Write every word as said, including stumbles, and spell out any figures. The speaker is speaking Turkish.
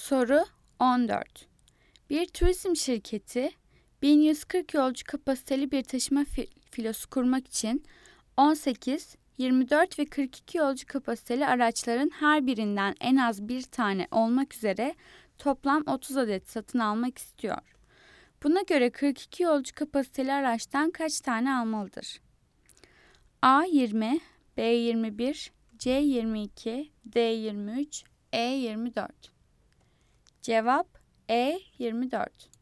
Soru on dört. Bir turizm şirketi bin yüz kırk yolcu kapasiteli bir taşıma filosu kurmak için on sekiz, yirmi dört ve kırk iki yolcu kapasiteli araçların her birinden en az bir tane olmak üzere toplam otuz adet satın almak istiyor. Buna göre kırk iki yolcu kapasiteli araçtan kaç tane almalıdır? A yirmi, B yirmi bir, C yirmi iki, D yirmi üç, E yirmi dört. Cevap E yirmi dört.